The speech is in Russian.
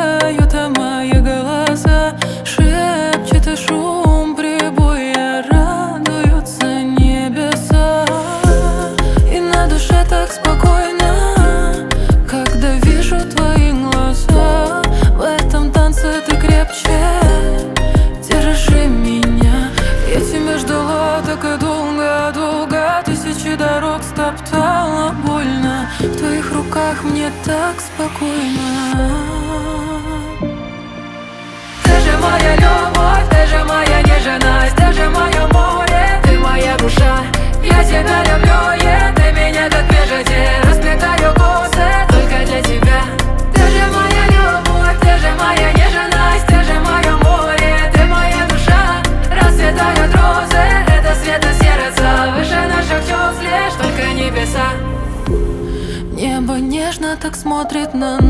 поют о мои голоса, шепчет и шум прибоя, радуются небеса. И на душе так спокойно, когда вижу твои глаза. В этом танце ты крепче, держи меня. Я тебя ждала так и долго-долго, тысячи дорог стоптала больно. В твоих руках мне так спокойно. Ты же моя любовь, ты же моя нежность, ты же мое море, ты моя душа. Я тебя люблю, ты меня как прежде, расплетаю косы только для тебя. Ты же моя любовь, ты же моя нежность, ты же мое море, ты моя душа. Расцветают розы, это свет и сердца, выше наших чувств лишь только небеса. Небо нежно так смотрит на